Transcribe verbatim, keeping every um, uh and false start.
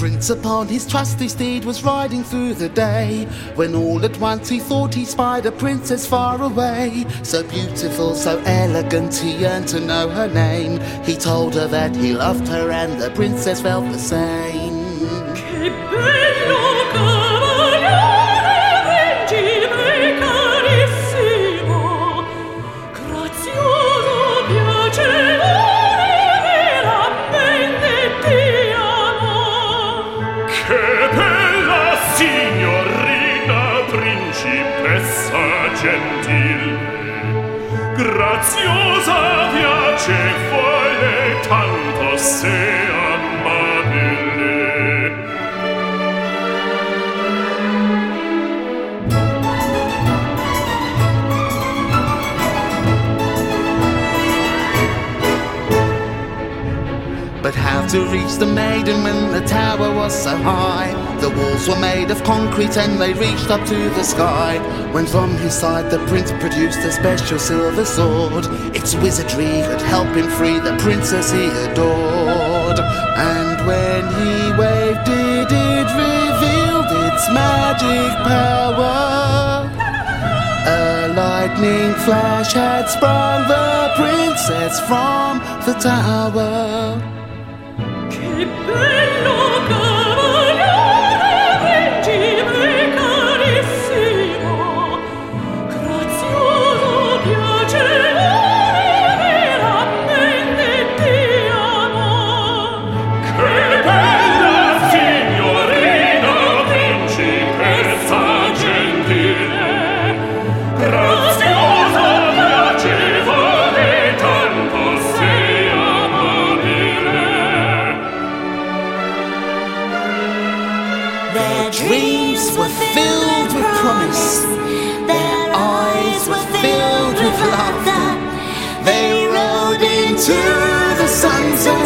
prince upon his trusty steed was riding through the day, when all at once he thought he spied a princess far away. So beautiful, so elegant, he yearned to know her name. He told her that he loved her, and the princess felt the same. Che bello cavaliere, regime carissimo, grazioso, piacevole, veramente ti amo. Che bella signorina, principessa gentil, graziosa, piacevole, tanto sei amabile. But how to reach the maiden when the tower was so high? The walls were made of concrete and they reached up to the sky. When from his side the prince produced a special silver sword, its wizardry could help him free the princess he adored. And when he waved it, it revealed its magic power. A lightning flash had sprung the princess from the tower. Che bello cavaliere, regime carissimo, grazioso, piacevole, veramente ti amo. Che bella signorina, principessa gentile, graziosa, piacevole, tanto sei amabile. Their dreams were filled with promise, their eyes were filled with laughter. They rode into the sunset